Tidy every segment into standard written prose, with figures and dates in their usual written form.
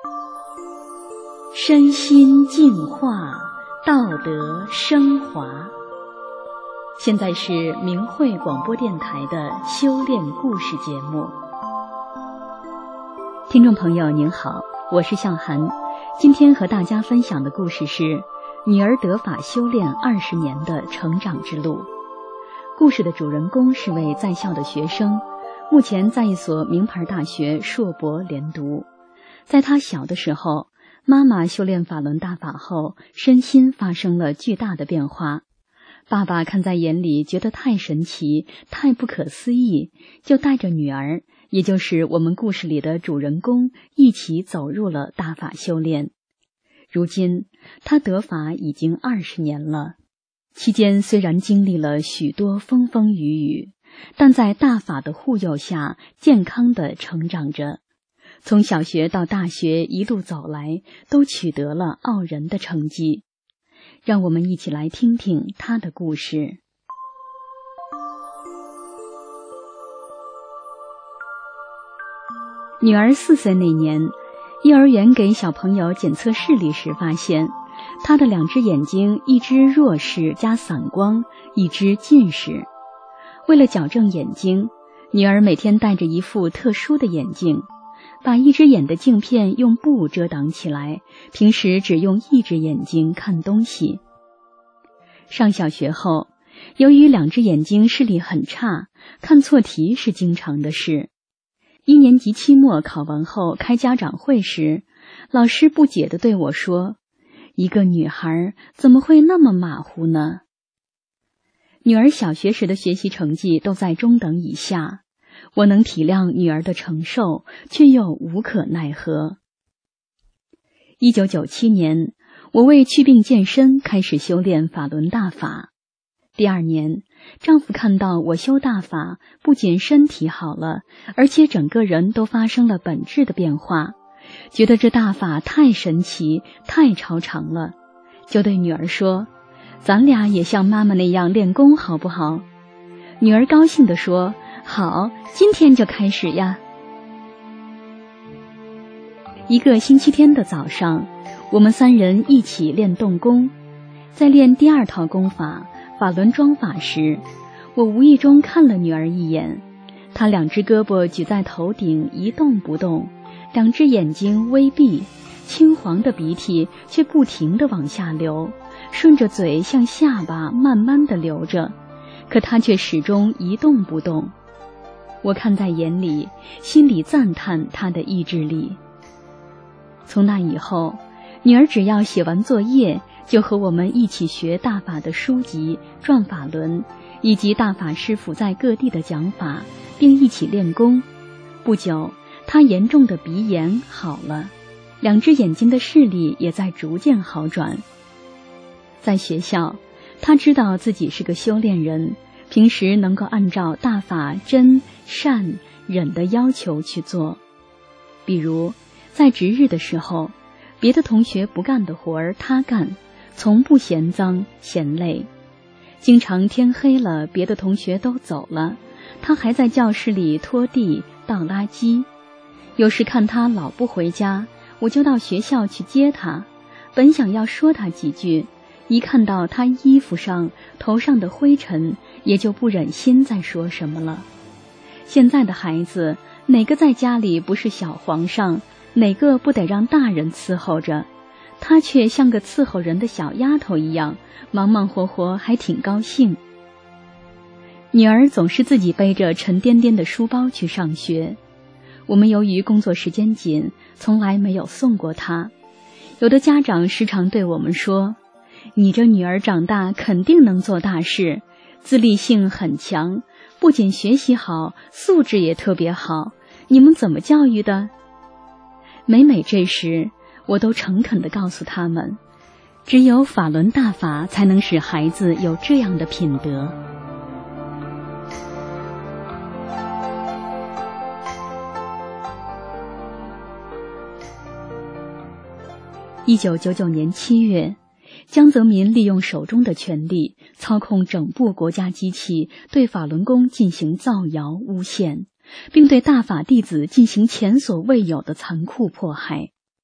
身心净化，道德升华。现在是明慧广播电台的修炼故事节目。听众朋友您好，我是向涵。今天和大家分享的故事是女儿得法修炼20年的成长之路。故事的主人公是位在校的学生，目前在一所名牌大学硕博连读。在他小的时候，妈妈修炼法轮大法后，身心发生了巨大的变化。爸爸看在眼里，觉得太神奇，太不可思议，就带着女儿，也就是我们故事里的主人公，一起走入了大法修炼。如今，他得法已经20年了。期间虽然经历了许多风风雨雨，但在大法的护佑下，健康地成长着。从小学到大学一路走来，都取得了傲人的成绩。让我们一起来听听他的故事。女儿4岁那年，幼儿园给小朋友检测视力时发现，她的2只眼睛，一只弱视加散光，一只近视。为了矫正眼睛，女儿每天戴着一副特殊的眼镜，把一只眼的镜片用布遮挡起来，平时只用一只眼睛看东西。上小学后，由于2只眼睛视力很差，看错题是经常的事。1年级期末考完后开家长会时，老师不解地对我说：“一个女孩怎么会那么马虎呢？”女儿小学时的学习成绩都在中等以下，我能体谅女儿的承受，却又无可奈何。1997年，我为祛病健身开始修炼法轮大法。第2年，丈夫看到我修大法，不仅身体好了，而且整个人都发生了本质的变化，觉得这大法太神奇，太超常了，就对女儿说：“咱俩也像妈妈那样练功好不好？”女儿高兴地说：“好，今天就开始呀。”一个星期天的早上，我们3人一起练动功。在练第2套功法法轮桩法时，我无意中看了女儿一眼，她2只胳膊举在头顶一动不动，2只眼睛微闭，青黄的鼻涕却不停地往下流，顺着嘴向下巴慢慢地流着，可她却始终一动不动。我看在眼里，心里赞叹她的意志力。从那以后，女儿只要写完作业，就和我们一起学大法的书籍、转法轮，以及大法师傅在各地的讲法，并一起练功。不久，她严重的鼻炎好了，2只眼睛的视力也在逐渐好转。在学校，她知道自己是个修炼人，平时能够按照大法真、善、忍的要求去做。比如在值日的时候，别的同学不干的活儿她干，从不嫌脏嫌累。经常天黑了，别的同学都走了，她还在教室里拖地倒垃圾。有时看她老不回家，我就到学校去接她，本想要说她几句，一看到她衣服上头上的灰尘，也就不忍心再说什么了。现在的孩子，哪个在家里不是小皇上，哪个不得让大人伺候着，她却像个伺候人的小丫头一样，忙忙活活，还挺高兴。女儿总是自己背着沉甸甸的书包去上学，我们由于工作时间紧，从来没有送过她。有的家长时常对我们说：“你这女儿长大肯定能做大事，自立性很强，不仅学习好，素质也特别好，你们怎么教育的？”每每这时，我都诚恳地告诉他们，只有法轮大法才能使孩子有这样的品德。1999年7月，江泽民利用手中的权力，操控整部国家机器，对法轮功进行造谣诬陷，并对大法弟子进行前所未有的残酷迫害。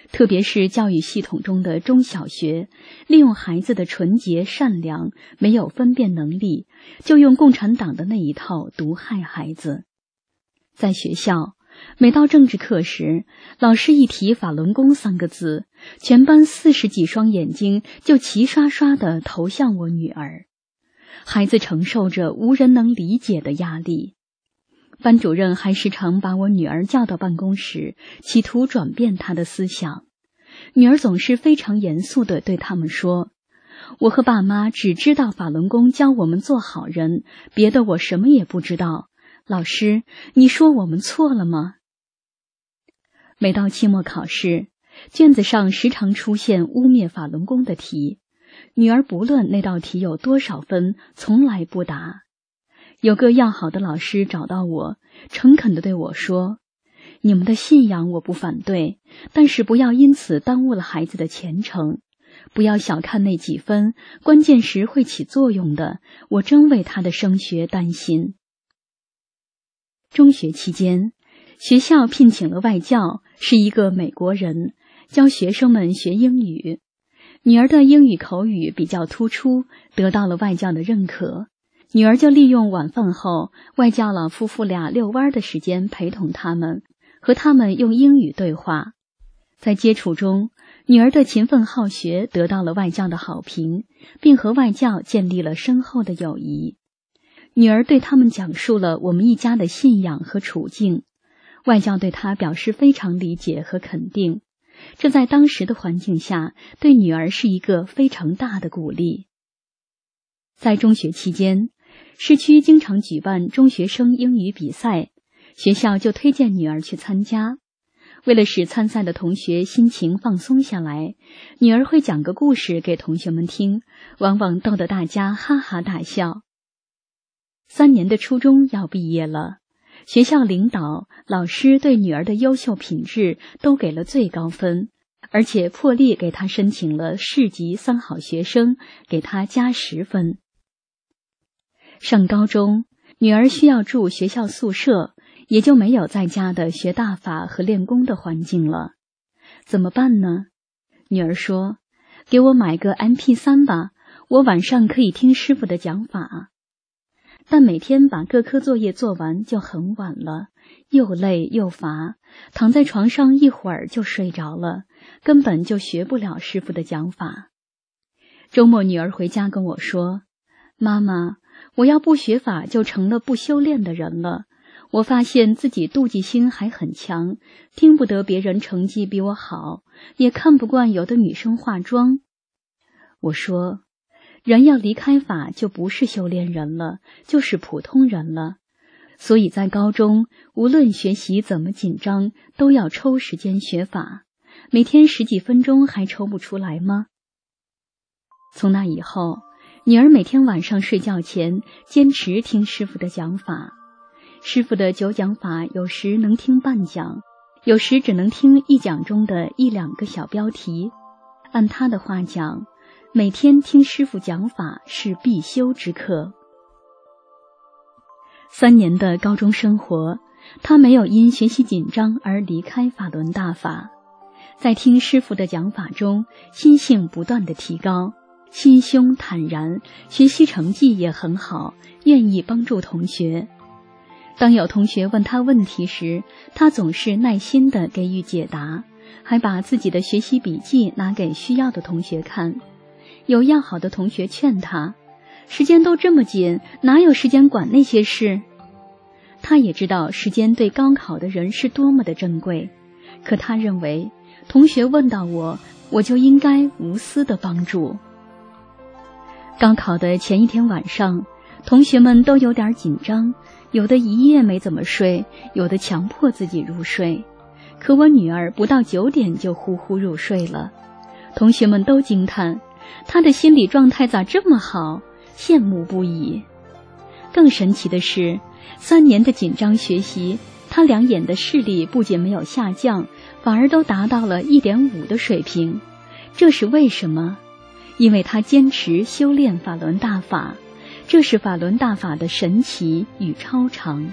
特别是教育系统中的中小学，利用孩子的纯洁善良，没有分辨能力，就用共产党的那一套毒害孩子。在学校，每到政治课时，老师一提法轮功3个字，全班40几双眼睛就齐刷刷地投向我女儿。孩子承受着无人能理解的压力。班主任还时常把我女儿叫到办公室，企图转变她的思想。女儿总是非常严肃地对他们说：“我和爸妈只知道法轮功教我们做好人，别的我什么也不知道。老师，你说我们错了吗？”每到期末考试，卷子上时常出现污蔑法轮功的题，女儿不论那道题有多少分，从来不答。有个要好的老师找到我，诚恳地对我说：“你们的信仰我不反对，但是不要因此耽误了孩子的前程，不要小看那几分，关键时会起作用的，我真为他的升学担心。”中学期间，学校聘请了外教，是一个美国人，教学生们学英语。女儿的英语口语比较突出，得到了外教的认可。女儿就利用晚饭后外教老夫妇俩遛弯的时间陪同他们，和他们用英语对话。在接触中，女儿的勤奋好学得到了外教的好评，并和外教建立了深厚的友谊。女儿对他们讲述了我们一家的信仰和处境，外教对她表示非常理解和肯定，这在当时的环境下，对女儿是一个非常大的鼓励。在中学期间，市区经常举办中学生英语比赛，学校就推荐女儿去参加。为了使参赛的同学心情放松下来，女儿会讲个故事给同学们听，往往逗得大家哈哈大笑。3年的初中要毕业了，学校领导、老师对女儿的优秀品质都给了最高分，而且破例给她申请了市级3好学生，给她加10分。上高中，女儿需要住学校宿舍，也就没有在家的学大法和练功的环境了。怎么办呢？女儿说：“给我买个 MP3 吧，我晚上可以听师傅的讲法。”但每天把各科作业做完就很晚了，又累又乏，躺在床上一会儿就睡着了，根本就学不了师傅的讲法。周末女儿回家跟我说：“妈妈，我要不学法就成了不修炼的人了。我发现自己妒忌心还很强，听不得别人成绩比我好，也看不惯有的女生化妆。”我说：“人要离开法就不是修炼人了，就是普通人了。所以在高中，无论学习怎么紧张，都要抽时间学法。每天10几分钟还抽不出来吗？”从那以后，女儿每天晚上睡觉前坚持听师傅的讲法。师傅的9讲法有时能听半讲，有时只能听1讲中的1、2个小标题。按他的话讲，每天听师傅讲法是必修之课。3年的高中生活，他没有因学习紧张而离开法轮大法。在听师傅的讲法中，心性不断地提高，心胸坦然，学习成绩也很好，愿意帮助同学。当有同学问他问题时，他总是耐心地给予解答，还把自己的学习笔记拿给需要的同学看。有要好的同学劝他：“时间都这么紧，哪有时间管那些事？”他也知道时间对高考的人是多么的珍贵，可他认为同学问到我就应该无私的帮助。高考的前一天晚上，同学们都有点紧张，有的一夜没怎么睡，有的强迫自己入睡。可我女儿不到9点就呼呼入睡了，同学们都惊叹她的心理状态咋这么好，羡慕不已。更神奇的是，3年的紧张学习，她2眼的视力不仅没有下降，反而都达到了1.5的水平。这是为什么？因为她坚持修炼法轮大法，这是法轮大法的神奇与超常。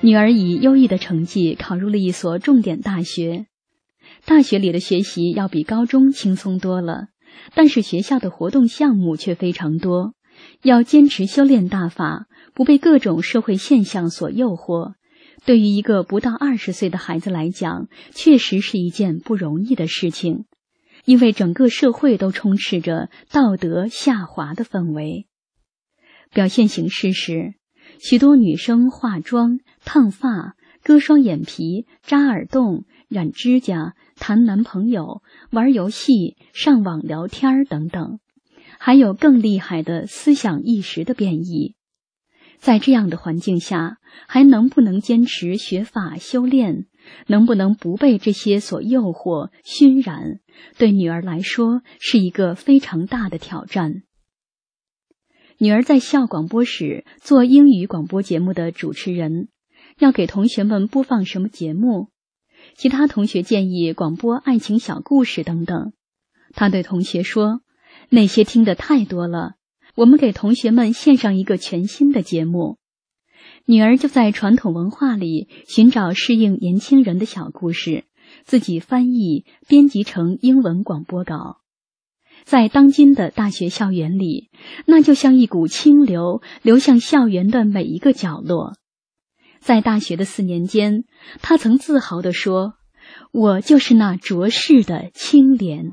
女儿以优异的成绩考入了一所重点大学。大学里的学习要比高中轻松多了，但是学校的活动项目却非常多，要坚持修炼大法，不被各种社会现象所诱惑，对于一个不到20岁的孩子来讲，确实是一件不容易的事情，因为整个社会都充斥着道德下滑的氛围。表现形式是，许多女生化妆、烫发、割双眼皮、扎耳洞、染指甲、谈男朋友、玩游戏、上网聊天等等，还有更厉害的思想意识的变异。在这样的环境下，还能不能坚持学法修炼，能不能不被这些所诱惑熏染，对女儿来说是一个非常大的挑战。女儿在校广播室做英语广播节目的主持人，要给同学们播放什么节目？其他同学建议广播爱情小故事等等。她对同学说，那些听得太多了，我们给同学们献上一个全新的节目。女儿就在传统文化里寻找适应年轻人的小故事，自己翻译编辑成英文广播稿。在当今的大学校园里，那就像一股清流流向校园的每一个角落。在大学的4年间，他曾自豪地说，我就是那浊世的清廉。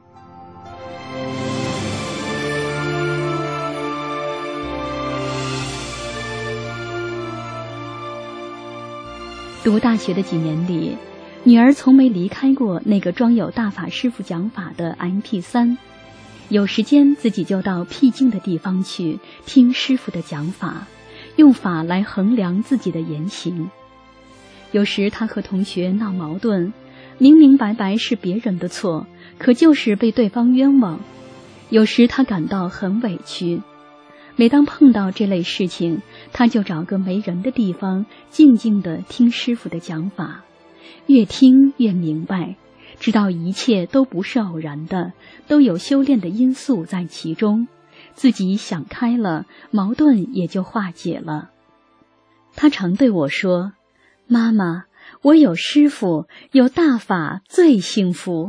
读大学的几年里，女儿从没离开过那个装有大法师傅讲法的 MP3，有时间自己就到僻静的地方去听师傅的讲法，用法来衡量自己的言行。有时他和同学闹矛盾，明明白白是别人的错，可就是被对方冤枉。有时他感到很委屈，每当碰到这类事情，他就找个没人的地方，静静地听师傅的讲法，越听越明白，知道一切都不是偶然的，都有修炼的因素在其中，自己想开了，矛盾也就化解了。他常对我说，妈妈，我有师傅，有大法最幸福。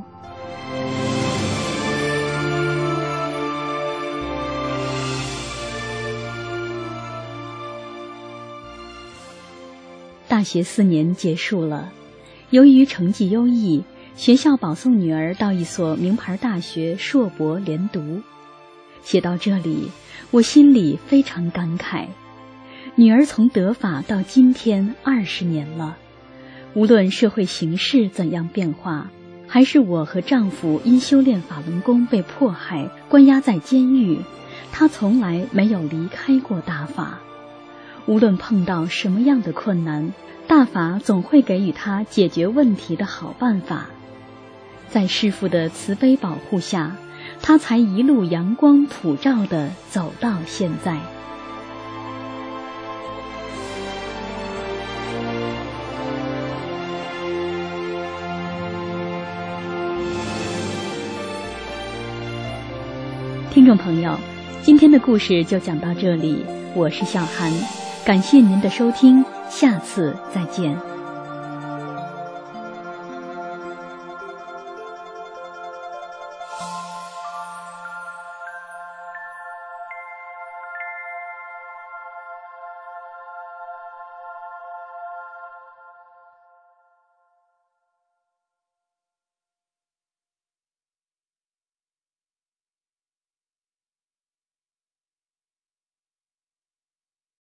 大学4年结束了，由于成绩优异，学校保送女儿到一所名牌大学硕博连读。写到这里，我心里非常感慨。女儿从得法到今天20年了，无论社会形势怎样变化，还是我和丈夫因修炼法轮功被迫害，关押在监狱，她从来没有离开过大法。无论碰到什么样的困难，大法总会给予她解决问题的好办法。在师父的慈悲保护下，她才一路阳光普照地走到现在。听众朋友，今天的故事就讲到这里，我是小涵，感谢您的收听，下次再见。